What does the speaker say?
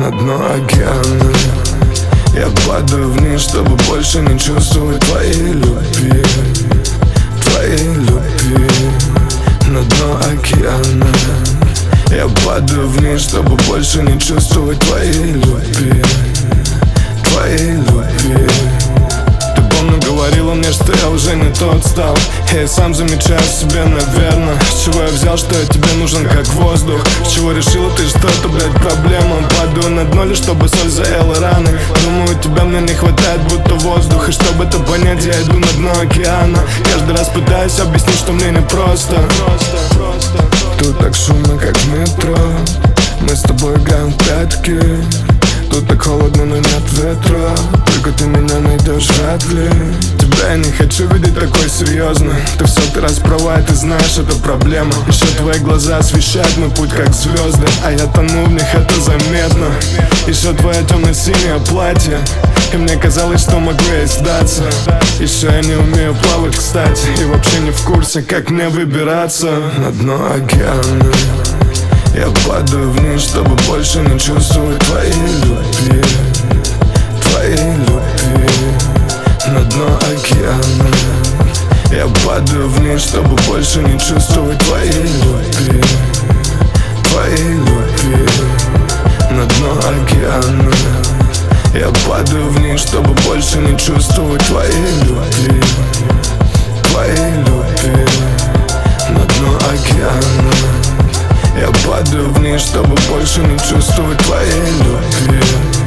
на дно океана. Я падаю вниз, чтобы больше не чувствовать твоей любви, твоей любви. На дно океана. Я падаю вниз, чтобы больше не чувствовать твоей любви, твоей любви. Ты помню, говорила мне, что я уже не тот стал. Я и сам замечаю себе, наверное. С чего я взял, что я тебе нужен как воздух? С чего решила ты, что это, блядь, проблема? Падаю на дно лишь, чтобы соль заела раны. Думаю, тебя мне не хватает, будто воздух. И чтобы это понять, я иду на дно океана. Каждый раз пытаюсь объяснить, что мне непросто. Тут так шумно, как в метро. Мы с тобой играем в прятки. Тут так холодно, но нет ветра. Только ты меня найдешь вряд ли. Тебя я не хочу видеть такой серьезно. Ты в сотый раз права, и ты знаешь, это проблема. Еще твои глаза освещают мой путь, как звезды, а я тону в них, это заметно. Еще твое темно-синее платье, и мне казалось, что могу я сдаться. Еще я не умею плавать, кстати, и вообще не в курсе, как мне выбираться на дно океана. Я падаю вниз, чтобы больше не чувствовать твоей любви, твоей любви. На дно океана. Я падаю вниз, чтобы больше не чувствовать твоей любви, твоей любви. На дно океана. Я падаю вниз, чтобы больше не чувствовать твоей любви, твоей любви. На дно океана. Я падаю вниз, чтобы больше не чувствовать твоей любви.